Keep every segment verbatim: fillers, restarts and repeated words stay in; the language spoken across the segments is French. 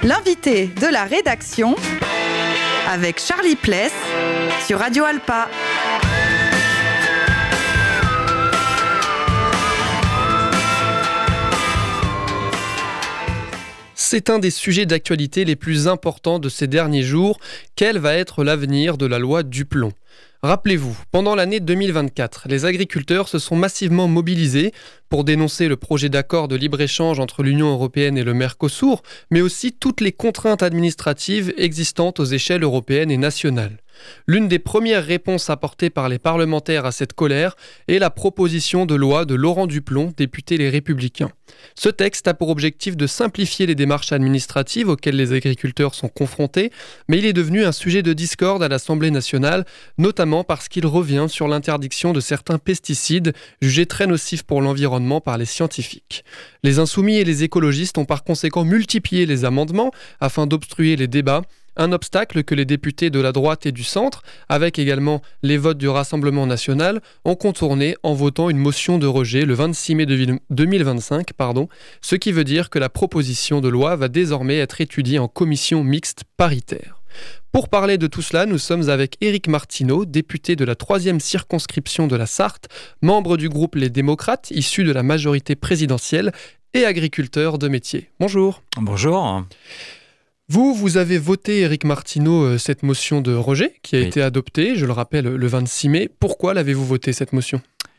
L'invité de la rédaction avec Charlie Pless sur Radio Alpa. C'est un des sujets d'actualité les plus importants de ces derniers jours. Quel va être l'avenir de la loi Duplon ? Rappelez-vous, pendant l'année deux mille vingt-quatre, les agriculteurs se sont massivement mobilisés pour dénoncer le projet d'accord de libre-échange entre l'Union européenne et le Mercosur, mais aussi toutes les contraintes administratives existantes aux échelles européennes et nationales. L'une des premières réponses apportées par les parlementaires à cette colère est la proposition de loi de Laurent Duplon, député Les Républicains. Ce texte a pour objectif de simplifier les démarches administratives auxquelles les agriculteurs sont confrontés, mais il est devenu un sujet de discorde à l'Assemblée nationale, notamment parce qu'il revient sur l'interdiction de certains pesticides jugés très nocifs pour l'environnement par les scientifiques. Les insoumis et les écologistes ont par conséquent multiplié les amendements afin d'obstruer les débats. Un obstacle que les députés de la droite et du centre, avec également les votes du Rassemblement national, ont contourné en votant une motion de rejet le vingt-six mai deux mille vingt-cinq, pardon, ce qui veut dire que la proposition de loi va désormais être étudiée en commission mixte paritaire. Pour parler de tout cela, nous sommes avec Éric Martineau, député de la troisième circonscription de la Sarthe, membre du groupe Les Démocrates, issu de la majorité présidentielle, et agriculteur de métier. Bonjour. Bonjour. Vous, vous avez voté, Éric Martineau, cette motion de rejet qui a oui. été adoptée, je le rappelle, le vingt-six mai. Pourquoi l'avez-vous votée, cette motion ?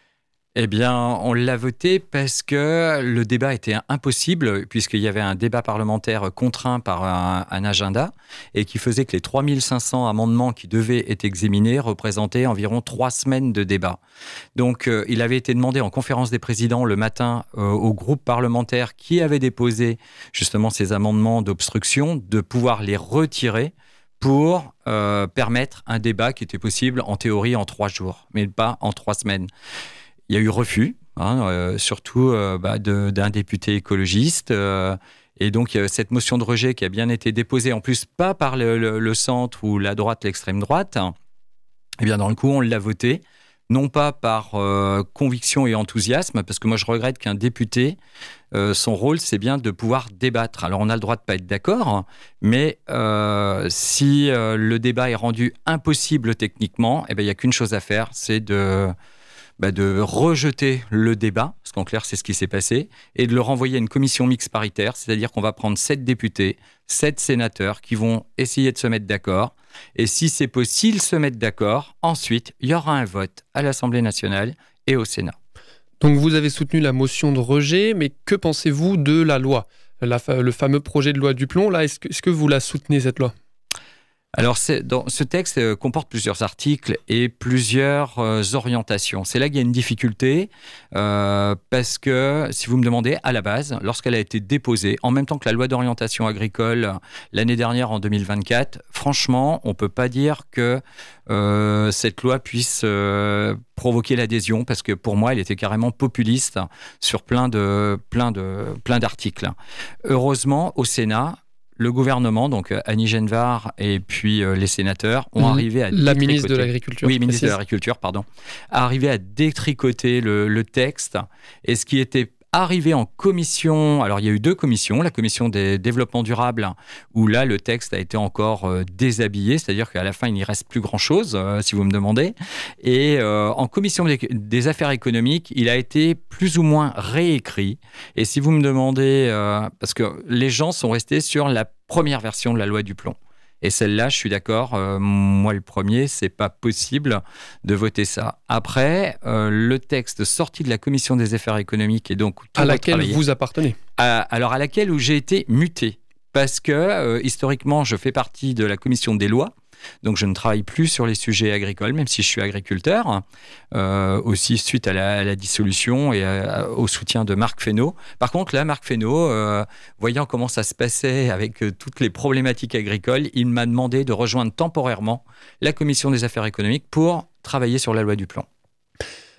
Eh bien, on l'a voté parce que le débat était impossible, puisqu'il y avait un débat parlementaire contraint par un, un agenda, et qui faisait que les trois mille cinq cents amendements qui devaient être examinés représentaient environ trois semaines de débat. Donc, euh, il avait été demandé en conférence des présidents le matin euh, au groupe parlementaire qui avait déposé justement ces amendements d'obstruction de pouvoir les retirer pour euh, permettre un débat qui était possible en théorie en trois jours, mais pas en trois semaines. Il y a eu refus, hein, euh, surtout euh, bah, de, d'un député écologiste. Euh, et donc, euh, cette motion de rejet qui a bien été déposée, en plus, pas par le, le, le centre ou la droite, l'extrême droite, hein, eh bien, dans le coup, on l'a votée, non pas par euh, conviction et enthousiasme, parce que moi, je regrette qu'un député, euh, son rôle, c'est bien de pouvoir débattre. Alors, on a le droit de ne pas être d'accord, mais euh, si euh, le débat est rendu impossible techniquement, eh bien, il n'y a qu'une chose à faire, c'est de... Bah de rejeter le débat, parce qu'en clair, c'est ce qui s'est passé, et de le renvoyer à une commission mixte paritaire, c'est-à-dire qu'on va prendre sept députés, sept sénateurs qui vont essayer de se mettre d'accord. Et si c'est possible, se mettre d'accord, ensuite, il y aura un vote à l'Assemblée nationale et au Sénat. Donc vous avez soutenu la motion de rejet, mais que pensez-vous de la loi, la, le fameux projet de loi Duplon, là, est-ce que, est-ce que vous la soutenez, cette loi ? Alors, c'est, dans, ce texte euh, comporte plusieurs articles et plusieurs euh, orientations. C'est là qu'il y a une difficulté, euh, parce que, si vous me demandez, à la base, lorsqu'elle a été déposée, en même temps que la loi d'orientation agricole, l'année dernière, en deux mille vingt-quatre, franchement, on ne peut pas dire que euh, cette loi puisse euh, provoquer l'adhésion, parce que pour moi, elle était carrément populiste sur plein, de, plein, de, plein d'articles. Heureusement, au Sénat, le gouvernement, donc Annie Genevard et puis euh, les sénateurs, ont mmh, arrivé à la ministre de l'Agriculture. Oui, ministre de l'Agriculture, pardon. A arrivé à détricoter le, le texte. Et ce qui était arrivé en commission, alors il y a eu deux commissions, la commission des développements durables, où là le texte a été encore euh, déshabillé, c'est-à-dire qu'à la fin il n'y reste plus grand-chose, euh, si vous me demandez. Et euh, en commission des, des affaires économiques, il a été plus ou moins réécrit. Et si vous me demandez, euh, parce que les gens sont restés sur la première version de la loi Duplon. Et celle-là, je suis d'accord, euh, moi le premier, c'est pas possible de voter ça. Après, euh, le texte sorti de la commission des affaires économiques et donc à laquelle vous appartenez. À, alors à laquelle où j'ai été muté, parce que euh, historiquement, je fais partie de la commission des lois. Donc, je ne travaille plus sur les sujets agricoles, même si je suis agriculteur, euh, aussi suite à la, à la dissolution et à, au soutien de Marc Fesneau. Par contre, là, Marc Fesneau, euh, voyant comment ça se passait avec euh, toutes les problématiques agricoles, il m'a demandé de rejoindre temporairement la commission des affaires économiques pour travailler sur la loi Duplon.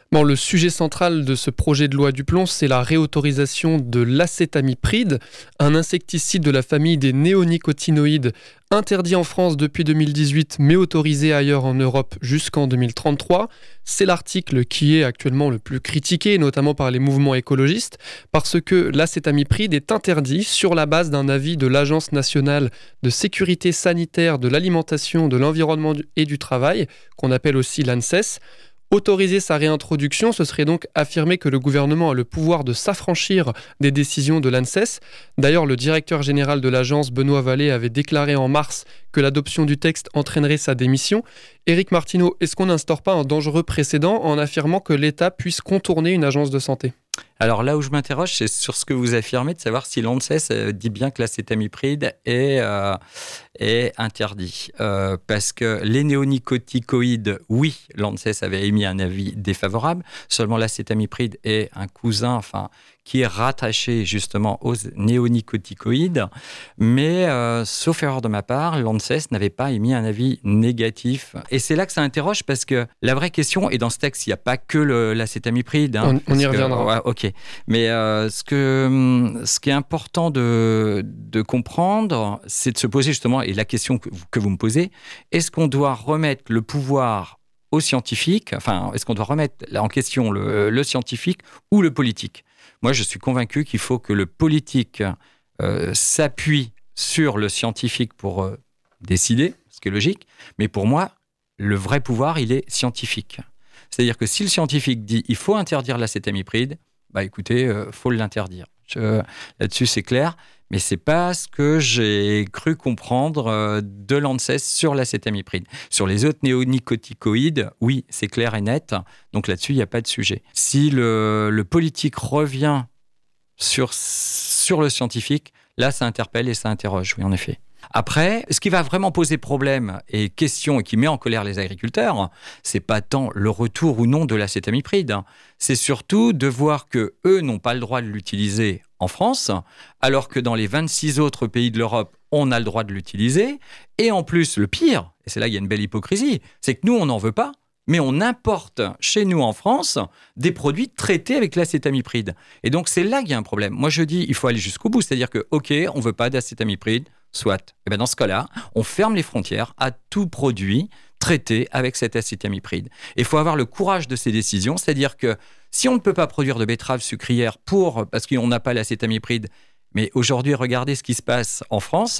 Bon, le sujet central de ce projet de loi du plomb, c'est la réautorisation de l'acétamipride, un insecticide de la famille des néonicotinoïdes, interdit en France depuis deux mille dix-huit, mais autorisé ailleurs en Europe jusqu'en deux mille trente-trois. C'est l'article qui est actuellement le plus critiqué, notamment par les mouvements écologistes, parce que l'acétamipride est interdit sur la base d'un avis de l'Agence nationale de sécurité sanitaire de l'alimentation, de l'environnement et du travail, qu'on appelle aussi l'ANSES. Autoriser sa réintroduction, ce serait donc affirmer que le gouvernement a le pouvoir de s'affranchir des décisions de l'ANSES. D'ailleurs, le directeur général de l'agence, Benoît Vallée, avait déclaré en mars que l'adoption du texte entraînerait sa démission. Éric Martineau, est-ce qu'on n'instaure pas un dangereux précédent en affirmant que l'État puisse contourner une agence de santé ? Alors là où je m'interroge, c'est sur ce que vous affirmez, de savoir si l'ANSES dit bien que l'acétamipride est, euh, est interdit. Euh, parce que les néonicotinoïdes, oui, l'ANSES avait émis un avis défavorable, seulement l'acétamipride est un cousin, enfin, qui est rattaché justement aux néonicotinoïdes. Mais, euh, sauf erreur de ma part, l'ANSES n'avait pas émis un avis négatif. Et c'est là que ça interroge, parce que la vraie question, et dans ce texte, il n'y a pas que le, l'acétamipride. Hein, on, on y reviendra. Que, ouais, ok. Mais euh, ce, que, ce qui est important de, de comprendre, c'est de se poser justement, et la question que vous, que vous me posez, est-ce qu'on doit remettre le pouvoir aux scientifiques, enfin, est-ce qu'on doit remettre en question le, le scientifique ou le politique ? Moi, je suis convaincu qu'il faut que le politique euh, s'appuie sur le scientifique pour euh, décider, ce qui est logique, mais pour moi, le vrai pouvoir, il est scientifique. C'est-à-dire que si le scientifique dit « il faut interdire l'acétamipride », bah écoutez, il euh, faut l'interdire. Je, là-dessus, c'est clair, mais ce n'est pas ce que j'ai cru comprendre euh, de l'ANSES sur l'acétamipride. Sur les autres néonicotinoïdes, oui, c'est clair et net, donc là-dessus, il n'y a pas de sujet. Si le, le politique revient sur, sur le scientifique, là, ça interpelle et ça interroge, oui, en effet. Après, ce qui va vraiment poser problème et question et qui met en colère les agriculteurs, c'est pas tant le retour ou non de l'acétamipride, c'est surtout de voir que eux n'ont pas le droit de l'utiliser en France, alors que dans les vingt-six autres pays de l'Europe, on a le droit de l'utiliser. Et en plus, le pire, et c'est là qu'il y a une belle hypocrisie, c'est que nous, on n'en veut pas, mais on importe chez nous en France des produits traités avec l'acétamipride. Et donc, c'est là qu'il y a un problème. Moi, je dis, il faut aller jusqu'au bout, c'est-à-dire que, ok, on ne veut pas d'acétamipride, soit. Et bien dans ce cas-là, on ferme les frontières à tout produit traité avec cet acétamipride. Et il faut avoir le courage de ces décisions, c'est-à-dire que si on ne peut pas produire de betteraves sucrières pour, parce qu'on n'a pas l'acétamipride, mais aujourd'hui, regardez ce qui se passe en France,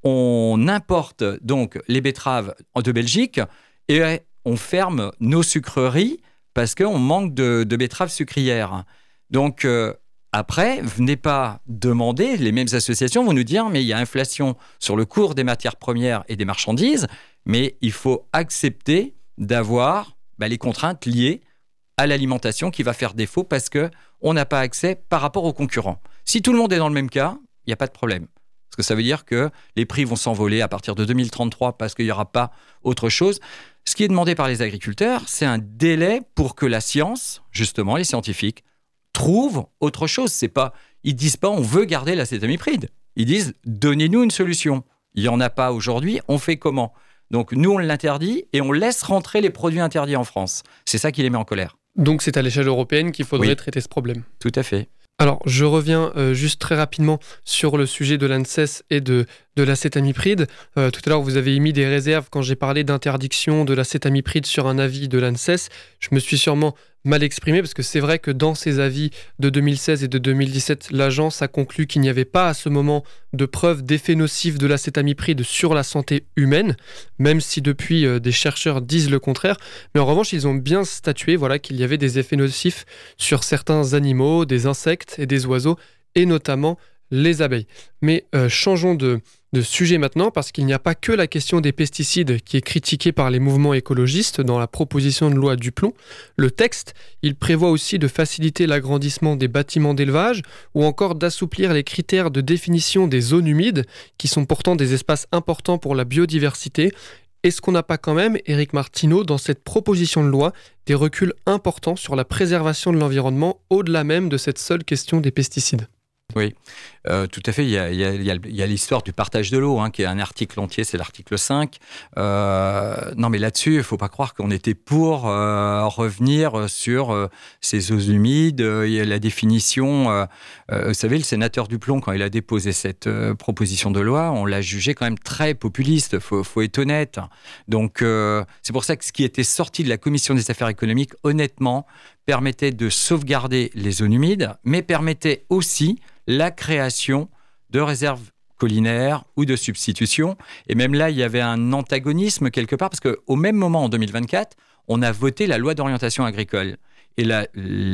on importe donc les betteraves de Belgique et on ferme nos sucreries parce qu'on manque de, de betteraves sucrières. Donc, euh, après, venez pas demander, les mêmes associations vont nous dire mais il y a inflation sur le cours des matières premières et des marchandises, mais il faut accepter d'avoir bah, les contraintes liées à l'alimentation qui va faire défaut parce qu'on n'a pas accès par rapport aux concurrents. Si tout le monde est dans le même cas, il n'y a pas de problème. Parce que ça veut dire que les prix vont s'envoler à partir de deux mille trente-trois parce qu'il n'y aura pas autre chose. Ce qui est demandé par les agriculteurs, c'est un délai pour que la science, justement les scientifiques, trouvent autre chose. C'est pas, ils disent pas on veut garder l'acétamipride. Ils disent donnez-nous une solution. Il n'y en a pas aujourd'hui, on fait comment ? Donc nous on l'interdit et on laisse rentrer les produits interdits en France. C'est ça qui les met en colère. Donc c'est à l'échelle européenne qu'il faudrait oui. traiter ce problème. Tout à fait. Alors, je reviens euh, juste très rapidement sur le sujet de l'ANSES et de, de l'acétamipride. Euh, tout à l'heure, vous avez émis des réserves quand j'ai parlé d'interdiction de l'acétamipride sur un avis de l'ANSES. Je me suis sûrement mal exprimé parce que c'est vrai que dans ses avis de deux mille seize et de deux mille dix-sept, l'agence a conclu qu'il n'y avait pas à ce moment de preuves d'effets nocifs de l'acétamipride sur la santé humaine, même si depuis euh, des chercheurs disent le contraire. Mais en revanche, ils ont bien statué voilà, qu'il y avait des effets nocifs sur certains animaux, des insectes et des oiseaux, et notamment les abeilles. Mais euh, changeons de, de sujet maintenant, parce qu'il n'y a pas que la question des pesticides qui est critiquée par les mouvements écologistes dans la proposition de loi Duplomb. Le texte, il prévoit aussi de faciliter l'agrandissement des bâtiments d'élevage ou encore d'assouplir les critères de définition des zones humides, qui sont pourtant des espaces importants pour la biodiversité. Est-ce qu'on n'a pas quand même, Éric Martineau, dans cette proposition de loi, des reculs importants sur la préservation de l'environnement, au-delà même de cette seule question des pesticides ? Oui, euh, tout à fait. Il y a, il y a, il y a, il y a l'histoire du partage de l'eau, hein, qui est un article entier, c'est l'article cinq. Euh, non, mais là-dessus, il ne faut pas croire qu'on était pour euh, revenir sur euh, ces eaux humides. Euh, il y a la définition. Euh, euh, vous savez, le sénateur Duplon, quand il a déposé cette euh, proposition de loi, on l'a jugé quand même très populiste. Il faut, faut être honnête. Donc, euh, c'est pour ça que ce qui était sorti de la Commission des affaires économiques, honnêtement, permettait de sauvegarder les zones humides, mais permettait aussi la création de réserves collinaires ou de substitutions. Et même là, il y avait un antagonisme quelque part, parce qu'au même moment, en deux mille vingt-quatre, on a voté la loi d'orientation agricole. Et la,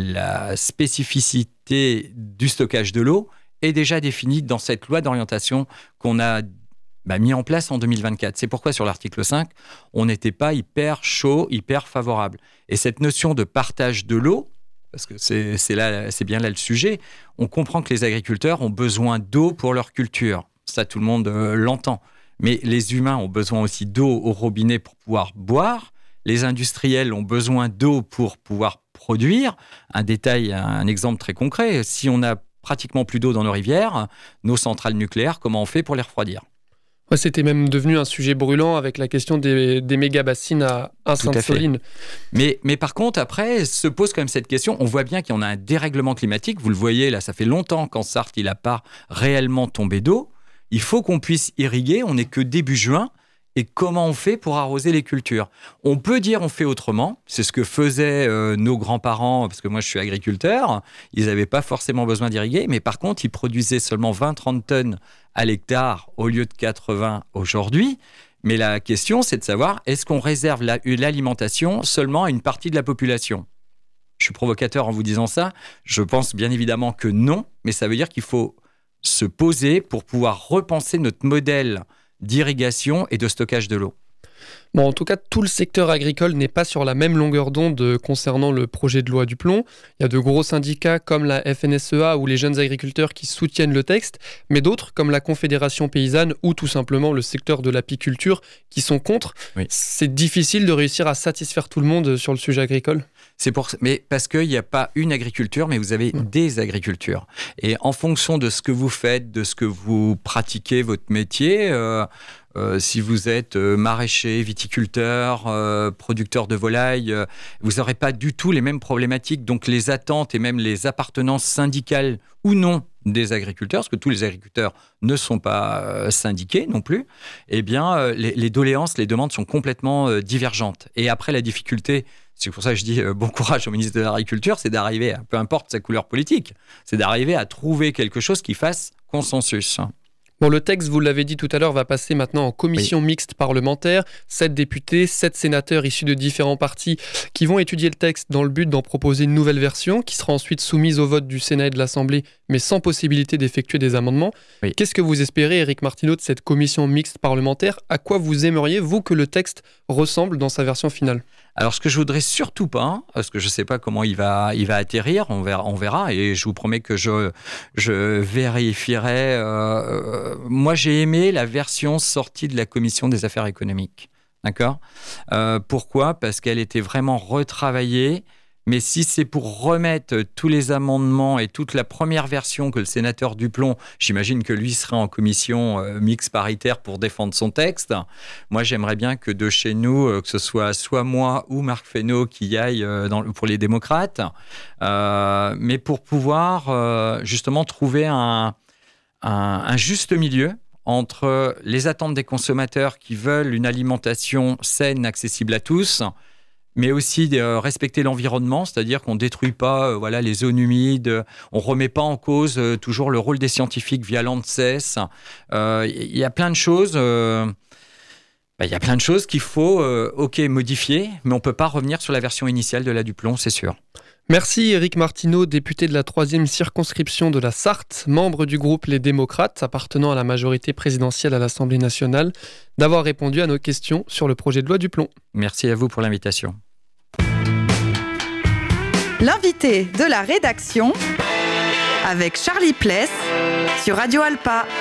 la spécificité du stockage de l'eau est déjà définie dans cette loi d'orientation qu'on a bah, mis en place en deux mille vingt-quatre. C'est pourquoi, sur l'article cinq, on n'était pas hyper chaud, hyper favorable. Et cette notion de partage de l'eau, parce que c'est, c'est, là, c'est bien là le sujet, on comprend que les agriculteurs ont besoin d'eau pour leur culture. Ça, tout le monde euh, l'entend. Mais les humains ont besoin aussi d'eau au robinet pour pouvoir boire. Les industriels ont besoin d'eau pour pouvoir produire. Un détail, un exemple très concret, si on a pratiquement plus d'eau dans nos rivières, nos centrales nucléaires, comment on fait pour les refroidir ? Ouais, c'était même devenu un sujet brûlant avec la question des, des méga-bassines à, à Sainte-Soline. Mais, mais par contre, après, se pose quand même cette question. On voit bien qu'il y en a un dérèglement climatique. Vous le voyez, là, ça fait longtemps qu'en Sarthe, il n'a pas réellement tombé d'eau. Il faut qu'on puisse irriguer. On n'est que début juin. Et comment on fait pour arroser les cultures ? On peut dire on fait autrement. C'est ce que faisaient euh, nos grands-parents, parce que moi, je suis agriculteur. Ils n'avaient pas forcément besoin d'irriguer. Mais par contre, ils produisaient seulement vingt à trente tonnes à l'hectare au lieu de quatre-vingts aujourd'hui. Mais la question, c'est de savoir, est-ce qu'on réserve la, l'alimentation seulement à une partie de la population ? Je suis provocateur en vous disant ça. Je pense bien évidemment que non, mais ça veut dire qu'il faut se poser pour pouvoir repenser notre modèle d'irrigation et de stockage de l'eau. Bon, en tout cas, tout le secteur agricole n'est pas sur la même longueur d'onde concernant le projet de loi Duplon. Il y a de gros syndicats comme la F N S E A ou les jeunes agriculteurs qui soutiennent le texte, mais d'autres comme la Confédération paysanne ou tout simplement le secteur de l'apiculture qui sont contre. Oui. C'est difficile de réussir à satisfaire tout le monde sur le sujet agricole. C'est pour, mais parce qu'il n'y a pas une agriculture, mais vous avez mmh. des agricultures. Et en fonction de ce que vous faites, de ce que vous pratiquez, votre métier, euh, euh, si vous êtes euh, maraîcher, viticulteur, euh, producteur de volailles, euh, vous n'aurez pas du tout les mêmes problématiques. Donc les attentes et même les appartenances syndicales ou non des agriculteurs, parce que tous les agriculteurs ne sont pas euh, syndiqués non plus, eh bien, euh, les, les doléances, les demandes sont complètement euh, divergentes. Et après, la difficulté, c'est pour ça que je dis euh, bon courage au ministre de l'Agriculture, c'est d'arriver, à, peu importe sa couleur politique, c'est d'arriver à trouver quelque chose qui fasse consensus. Bon, le texte, vous l'avez dit tout à l'heure, va passer maintenant en commission oui. mixte parlementaire. Sept députés, sept sénateurs issus de différents partis qui vont étudier le texte dans le but d'en proposer une nouvelle version qui sera ensuite soumise au vote du Sénat et de l'Assemblée, mais sans possibilité d'effectuer des amendements. Oui. Qu'est-ce que vous espérez, Éric Martineau, de cette commission mixte parlementaire ? À quoi vous aimeriez, vous, que le texte ressemble dans sa version finale ? Alors, ce que je voudrais surtout pas, parce que je ne sais pas comment il va, il va atterrir, on verra, on verra, et je vous promets que je, je vérifierai. Euh, moi, j'ai aimé la version sortie de la Commission des affaires économiques. D'accord ? euh, Pourquoi ? Parce qu'elle était vraiment retravaillée. Mais si c'est pour remettre tous les amendements et toute la première version que le sénateur Duplon, j'imagine que lui sera en commission euh, mixte paritaire pour défendre son texte, moi j'aimerais bien que de chez nous, euh, que ce soit soit moi ou Marc Fesneau qui y aille euh, dans, pour les démocrates, euh, mais pour pouvoir euh, justement trouver un, un, un juste milieu entre les attentes des consommateurs qui veulent une alimentation saine, accessible à tous, mais aussi euh, respecter l'environnement, c'est-à-dire qu'on ne détruit pas euh, voilà, les zones humides, on ne remet pas en cause euh, toujours le rôle des scientifiques via l'ANSES. Il euh, y a plein de choses... Euh, bah, y a plein de choses qu'il faut euh, ok, modifier, mais on ne peut pas revenir sur la version initiale de la Duplon, c'est sûr. Merci Éric Martineau, député de la troisième circonscription de la Sarthe, membre du groupe Les Démocrates, appartenant à la majorité présidentielle à l'Assemblée nationale, d'avoir répondu à nos questions sur le projet de loi Duplon. Merci à vous pour l'invitation. L'invité de la rédaction avec Charlie Pless sur Radio Alpa.